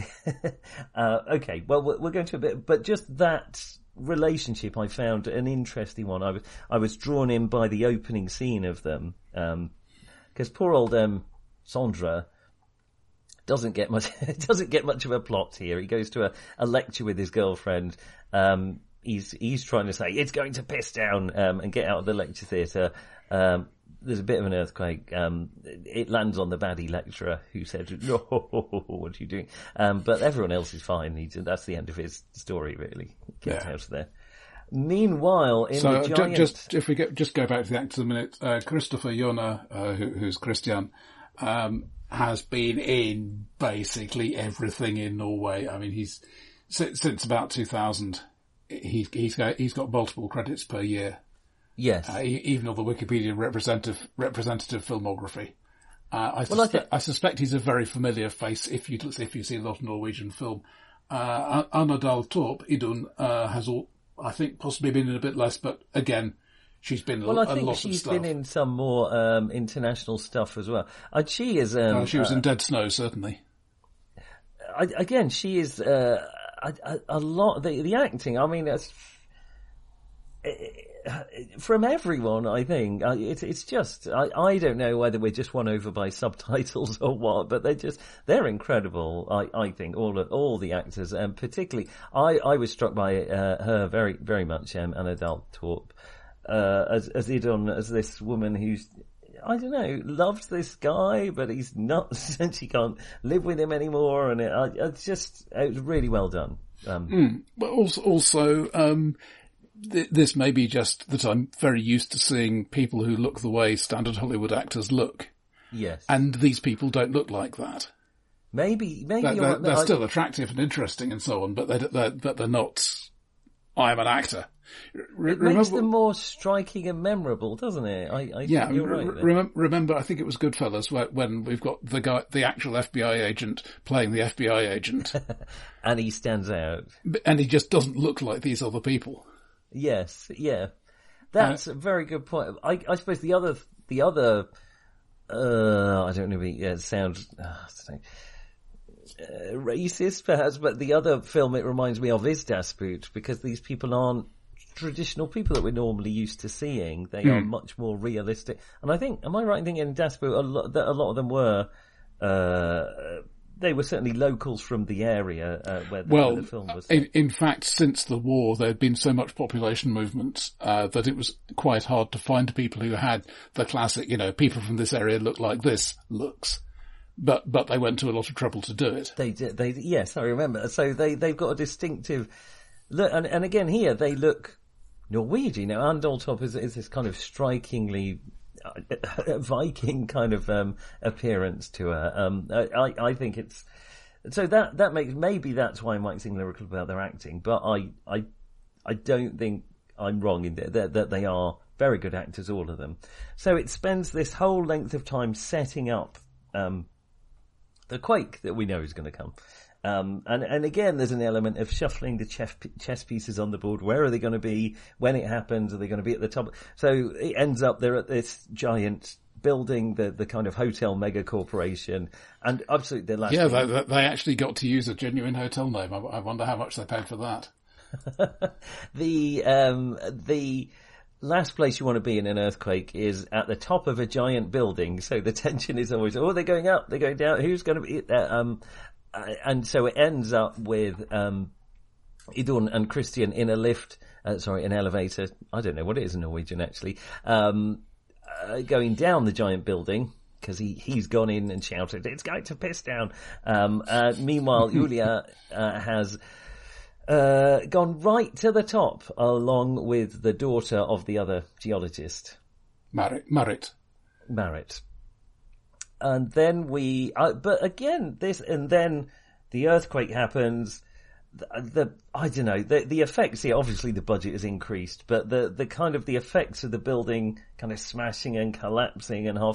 okay, well, we're going to a bit, but just that relationship I found an interesting one. I was drawn in by the opening scene of them, because poor old Sandra doesn't get much of a plot here. He goes to a lecture with his girlfriend. He's trying to say it's going to piss down and get out of the lecture theatre. There's a bit of an earthquake. It lands on the baddie lecturer who said, "No, what are you doing?" But everyone else is fine. That's the end of his story, really. Get out of there. Meanwhile, the giant... if we just go back to the actors a minute, Christopher Jona, who's Christian, has been in basically everything in Norway. I mean, he's since about 2000. He's got multiple credits per year. Yes, even on the Wikipedia representative filmography. I suspect he's a very familiar face if you see a lot of Norwegian film. Anna Dahl Torp, Idun, has I think possibly been in a bit less, but again, she's been a lot of stuff. Well, I think she's been in some more international stuff as well. She is. She was in Dead Snow, certainly. Again, she is a lot. The acting. I mean, from everyone, I think. It's just, I don't know whether we're just won over by subtitles or what, but they're incredible, I think, all the actors, and particularly, I was struck by her very, very much, Anna Daltorp, as Idun, as this woman who's, I don't know, loves this guy, but he's not, since she can't live with him anymore, and it was really well done. But also, this may be just that I'm very used to seeing people who look the way standard Hollywood actors look. Yes. And these people don't look like that. Maybe they're still attractive and interesting and so on, but they're not, I'm an actor. It makes them more striking and memorable, doesn't it? I think you're right. Remember, I think it was Goodfellas when we've got the actual FBI agent playing the FBI agent. And he stands out. And he just doesn't look like these other people. Yes, yeah. That's a very good point. I suppose the other, I don't know, it sounds, racist perhaps, but the other film it reminds me of is Das Boot, because these people aren't traditional people that we're normally used to seeing. They are much more realistic. And I think, am I right in thinking in Das Boot, a lot of them were, they were certainly locals from the area where the film was set. In fact, since the war, there had been so much population movement that it was quite hard to find people who had the classic, people from this area look like this looks. But they went to a lot of trouble to do it. They did. Yes, I remember. So they've got a distinctive look, and again here they look Norwegian. Anna Daltorp is this kind of strikingly Viking kind of appearance to her. I think it's so that makes, maybe that's why Mike's saying lyrical about their acting, but I don't think I'm wrong in that they are very good actors, all of them. So it spends this whole length of time setting up the quake that we know is going to come. And again, there's an element of shuffling the chess pieces on the board. Where are they going to be when it happens? Are they going to be at the top? So it ends up they're at this giant building, the kind of hotel mega corporation, and absolutely the last. Yeah, they actually got to use a genuine hotel name. I wonder how much they paid for that. The last place you want to be in an earthquake is at the top of a giant building. So the tension is always, they're going up, they're going down. Who's going to be there? And so it ends up with Idun and Christian in a lift, an elevator. I don't know what it is in Norwegian actually. Going down the giant building because he's gone in and shouted, "It's going to piss down." Meanwhile, Julia has gone right to the top along with the daughter of the other geologist, Marit. And then but again, then the earthquake happens. I don't know, the effects here, obviously the budget has increased, but the kind of the effects of the building kind of smashing and collapsing and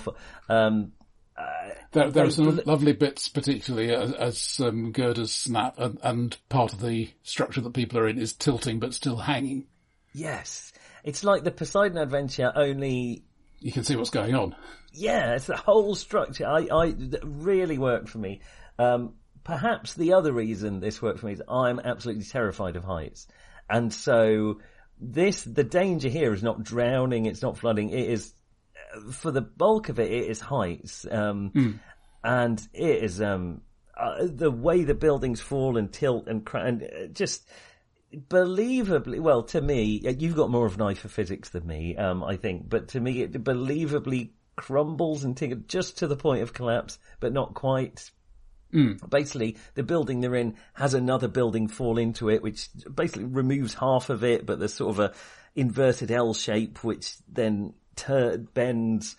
there are some lovely bits, particularly as girders snap and part of the structure that people are in is tilting but still hanging. Yes. It's like the Poseidon Adventure, only you can see what's going on. Yeah, it's the whole structure. That really worked for me. Perhaps the other reason this worked for me is I'm absolutely terrified of heights. And so the danger here is not drowning, it's not flooding, it is, for the bulk of it is heights. And it is, the way the buildings fall and tilt and just believably, well, to me, you've got more of an eye for physics than me, I think, but to me it believably crumbles and just to the point of collapse, but not quite. Basically, the building they're in has another building fall into it, which basically removes half of it, but there's sort of a inverted L shape, which then bends.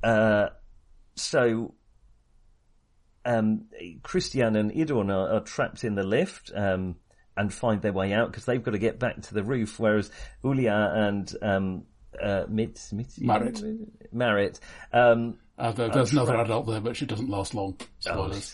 So Christian and Idun are trapped in the lift and find their way out because they've got to get back to the roof, whereas Julia and Marit. There's another adult there, but she doesn't last long. Spoilers.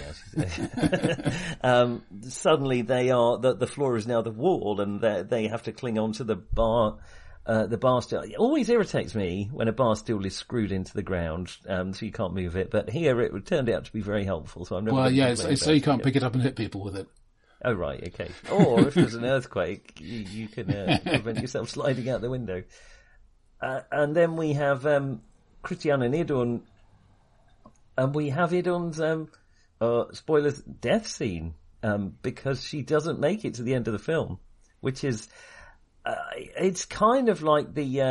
Suddenly they are, the floor is now the wall and they have to cling on to the bar stool. It always irritates me when a bar stool is screwed into the ground, so you can't move it. But here it turned out to be very helpful. So I'm never. Well, yeah, so you can't pick it up and hit people with it. Oh, right, okay. Or if there's an earthquake, you can prevent yourself sliding out the window. And then we have Christian and Idun, and we have Idun's, spoilers, death scene, because she doesn't make it to the end of the film, which is, it's kind of like the,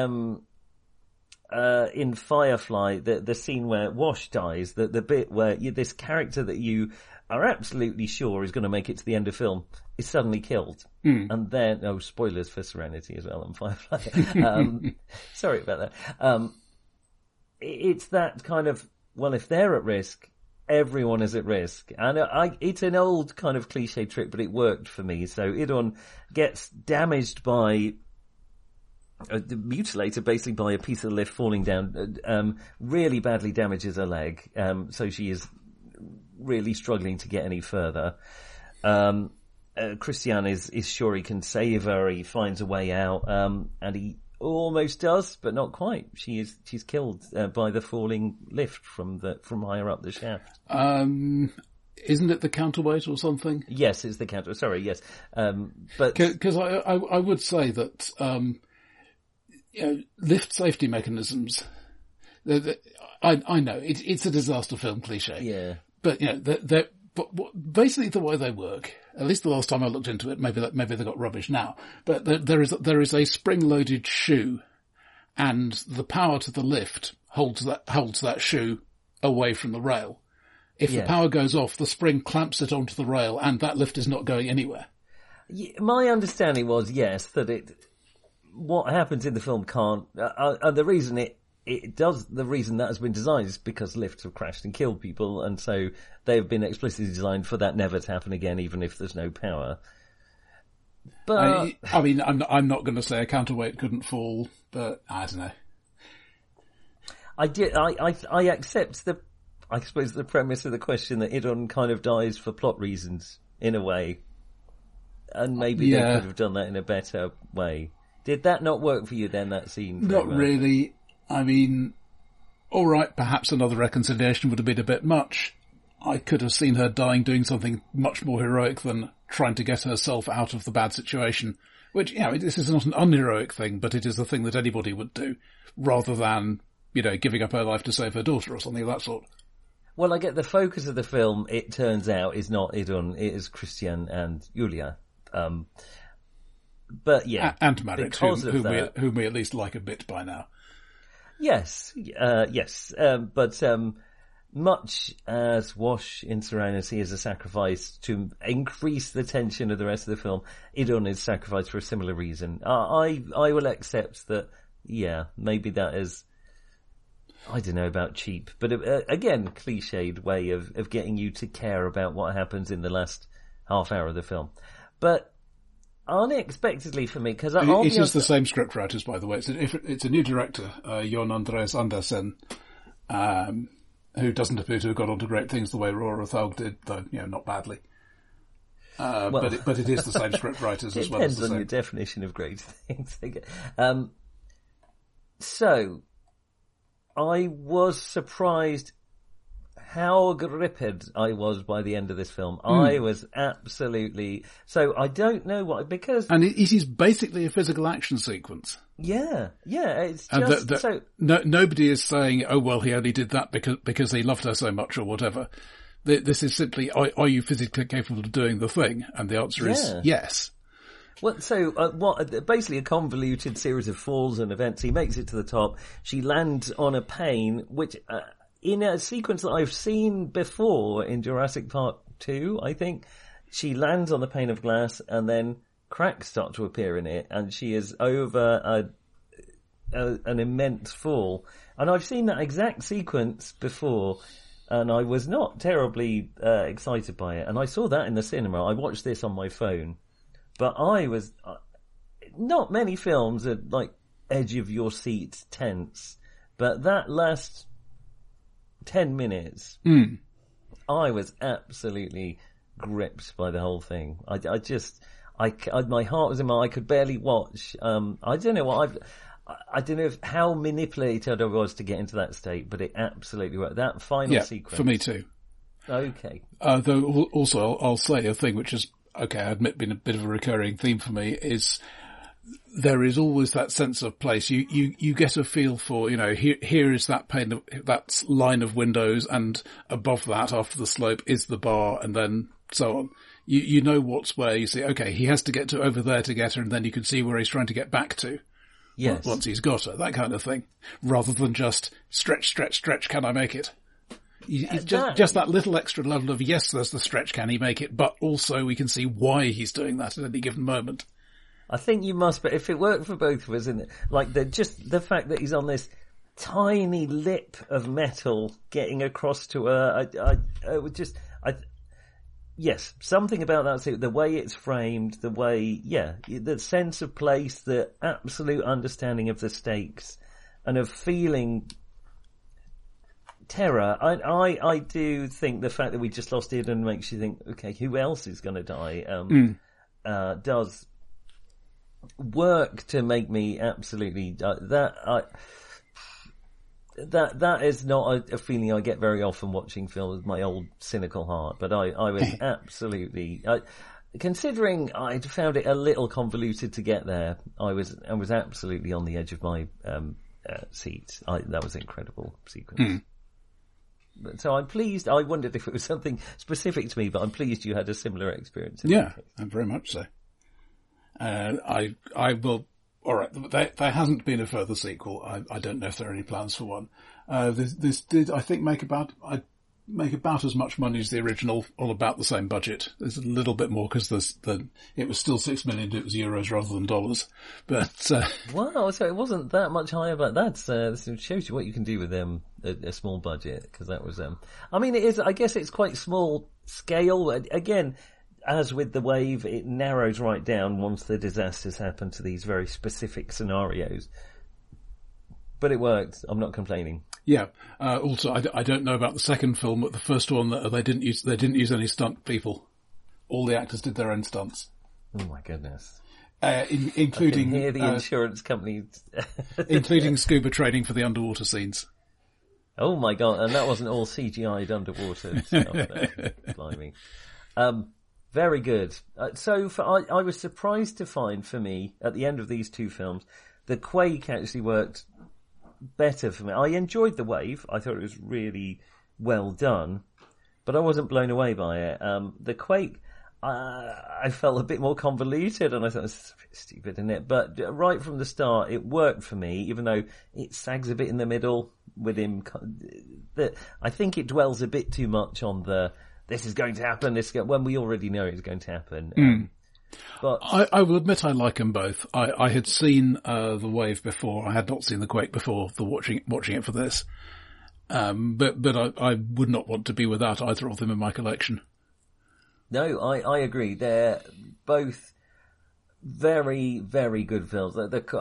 in Firefly, the scene where Wash dies, the bit where this character that you are absolutely sure is going to make it to the end of film is suddenly killed. And then, spoilers for Serenity as well on Firefly. Sorry about that. It's that kind of, well, if they're at risk, everyone is at risk. And it's an old kind of cliche trick, but it worked for me. So Idun gets damaged by, mutilated basically by a piece of the lift falling down, really badly damages her leg. So she is really struggling to get any further. Christian is sure he can save her. He finds a way out, and he almost does, but not quite. She's killed by the falling lift from higher up the shaft. Isn't it the counterweight or something? Yes, it's the counter. Sorry, yes, but because I would say that lift safety mechanisms. I know it's a disaster film cliche. Yeah. But basically the way they work, at least the last time I looked into it, maybe they got rubbish now. But there is a spring-loaded shoe, and the power to the lift holds that shoe away from the rail. If the power goes off, the spring clamps it onto the rail, and that lift is not going anywhere. My understanding was that what happens in the film can't. The reason it does, the reason that has been designed is because lifts have crashed and killed people, and so they've been explicitly designed for that never to happen again, even if there's no power. But I mean, I'm not going to say a counterweight couldn't fall, but I don't know. I accept I suppose the premise of the question that Idun kind of dies for plot reasons in a way, and maybe they could have done that in a better way. Did that not work for you then? That scene? Not really. I mean, all right, perhaps another reconciliation would have been a bit much. I could have seen her dying doing something much more heroic than trying to get herself out of the bad situation, which, this is not an unheroic thing, but it is a thing that anybody would do, rather than, giving up her life to save her daughter or something of that sort. Well, I get the focus of the film, it turns out, is not Idun, it is Christian and Julia. But yeah. And Marek, whom we at least like a bit by now. Yes, but much as Wash in Serenity is a sacrifice to increase the tension of the rest of the film, Idun is sacrificed for a similar reason. I will accept that, maybe that is, I don't know about cheap, but again, cliched way of getting you to care about what happens in the last half hour of the film. But unexpectedly for me, because it is the same script writers, by the way. It's a new director, Jon Andreas Andersen, who doesn't appear to have got on to great things the way Roar Thaug did, though not badly. But it is the same script writers as well. It depends on your definition of great things. So I was surprised how gripped I was by the end of this film. I was absolutely... So I don't know why, because... And it is basically a physical action sequence. Yeah, it's just... Nobody is saying, oh, well, he only did that because he loved her so much or whatever. This is simply, are you physically capable of doing the thing? And the answer is yes. Well, so basically a convoluted series of falls and events. He makes it to the top. She lands on a pane, which... in a sequence that I've seen before in Jurassic Park 2, I think, she lands on the pane of glass and then cracks start to appear in it, and she is over an immense fall. And I've seen that exact sequence before, and I was not terribly excited by it. And I saw that in the cinema. I watched this on my phone. But I was... not many films are like edge of your seat tense, but that last 10 minutes, I was absolutely gripped by the whole thing. My heart was in my, I could barely watch. I don't know how manipulated I was to get into that state, but it absolutely worked. That final sequence. For me too. Okay. Though also I'll say a thing which is okay, I admit been a bit of a recurring theme for me, is there is always that sense of place. You get a feel for, here is that that line of windows, and above that, after the slope, is the bar, and then so on. You know what's where. You see, okay, he has to get to over there to get her, and then you can see where he's trying to get back to. Yes. Once he's got her, that kind of thing. Rather than just stretch, can I make it? Just that little extra level of, yes, there's the stretch, can he make it? But also we can see why he's doing that at any given moment. I think you must, but if it worked for both of us, and like the fact that he's on this tiny lip of metal getting across to her, yes, something about that scene, the way it's framed, the way, the sense of place, the absolute understanding of the stakes, and of feeling terror. I do think the fact that we just lost Eden makes you think, okay, who else is going to die? Does work to make me absolutely that is not a feeling I get very often watching films with my old cynical heart. But I was absolutely considering I found it a little convoluted to get there. I was absolutely on the edge of my seat. That was an incredible sequence. So I'm pleased. I wondered if it was something specific to me, but I'm pleased you had a similar experience. Yeah, and very much so. I will. All right, there hasn't been a further sequel. I don't know if there are any plans for one. This did, I think, make about as much money as the original on about the same budget. There's a little bit more because it was still 6 million. It was euros rather than dollars. But wow, so it wasn't that much higher. But this shows you what you can do with a small budget, because that was I mean, it is. I guess it's quite small scale. Again, as with The Wave, it narrows right down once the disasters happen to these very specific scenarios. But it worked. I'm not complaining. Yeah. Also, I don't know about the second film, but the first one, they didn't use any stunt people. All the actors did their own stunts. Oh my goodness. Including I can hear the insurance company, including scuba training for the underwater scenes. Oh my god! And that wasn't all CGI'd underwater stuff there. Blimey. Very good. I was surprised to find, for me, at the end of these two films, The Quake actually worked better for me. I enjoyed The Wave. I thought it was really well done, but I wasn't blown away by it. The Quake, I felt a bit more convoluted, and I thought, this is a bit stupid, isn't it? But right from the start, it worked for me, even though it sags a bit in the middle with him. I think it dwells a bit too much on this is going to happen, when we already know it's going to happen. But I will admit I like them both. I had seen The Wave before. I had not seen The Quake before watching it for this. But I would not want to be without either of them in my collection. No, I agree. They're both very, very good films.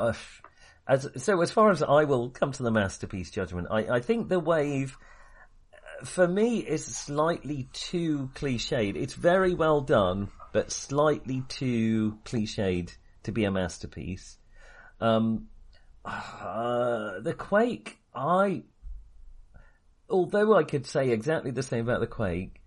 As far as I will come to the masterpiece judgment, I think The Wave, for me, is slightly too cliched. It's very well done, but slightly too cliched to be a masterpiece. The Quake, although I could say exactly the same about The Quake,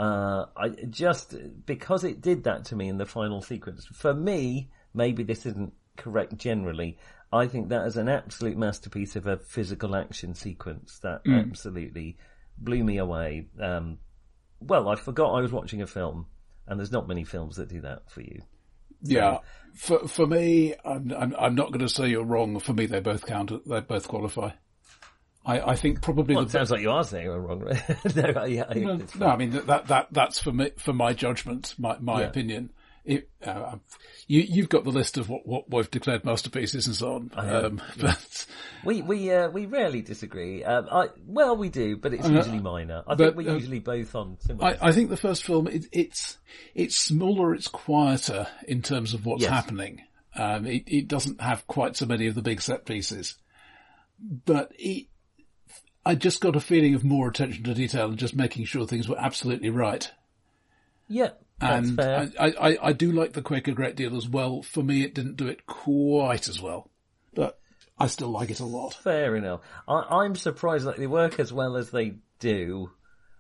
because it did that to me in the final sequence, for me, maybe this isn't correct generally, I think that is an absolute masterpiece of a physical action sequence that absolutely blew me away. I forgot I was watching a film, and there's not many films that do that for you. So, yeah, for me, I'm not going to say you're wrong. For me, they both count. They both qualify. I think probably. Well, it sounds like you are saying I'm wrong. No, I mean that's for me, for my judgment, my opinion. You've got the list of what we've declared masterpieces and so on. But we rarely disagree. We do, but it's usually minor. I think we're usually both on similar. I think the first film it's smaller, it's quieter in terms of what's happening. It doesn't have quite so many of the big set pieces, but I just got a feeling of more attention to detail and just making sure things were absolutely right. Yeah. That's fair. I do like The Quake a great deal as well. For me, it didn't do it quite as well, but I still like it a lot. Fair enough. I'm surprised that they work as well as they do.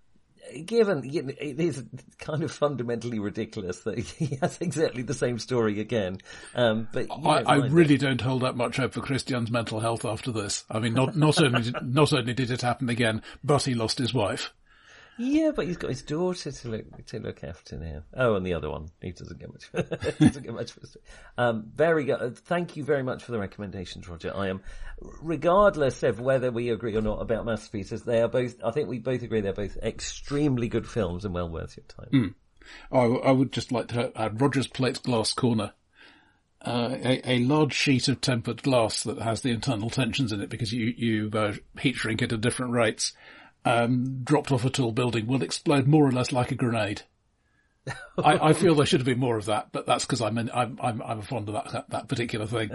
given it is kind of fundamentally ridiculous that he has exactly the same story again. But I really don't hold up much hope for Christian's mental health after this. I mean, not only did it happen again, but he lost his wife. Yeah, but he's got his daughter to look after now. Oh, and the other one, he doesn't get much. Very good. Thank you very much for the recommendations, Roger. I am, regardless of whether we agree or not about masterpieces, they are both. I think we both agree they're both extremely good films and well worth your time. I would just like to add Roger's Plate Glass Corner. A large sheet of tempered glass that has the internal tensions in it because you heat shrink it at different rates. Dropped off a tall building will explode more or less like a grenade. I feel there should have been more of that, but that's because I'm fond of that particular thing.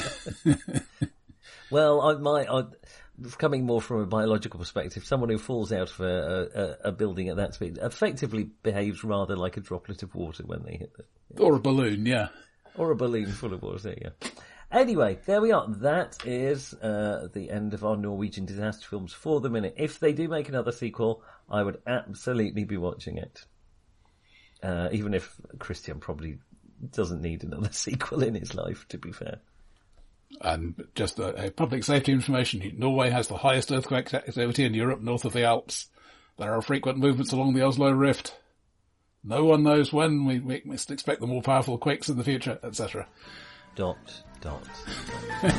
Well, coming more from a biological perspective, someone who falls out of a building at that speed effectively behaves rather like a droplet of water when they hit it. Or a balloon, yeah. Or a balloon full of water, yeah. Anyway, there we are. That is the end of our Norwegian disaster films for the minute. If they do make another sequel, I would absolutely be watching it. Even if Christian probably doesn't need another sequel in his life, to be fair. And just a public safety information, Norway has the highest earthquake activity in Europe north of the Alps. There are frequent movements along the Oslo Rift. No one knows when. We must expect the more powerful quakes in the future, etc. ...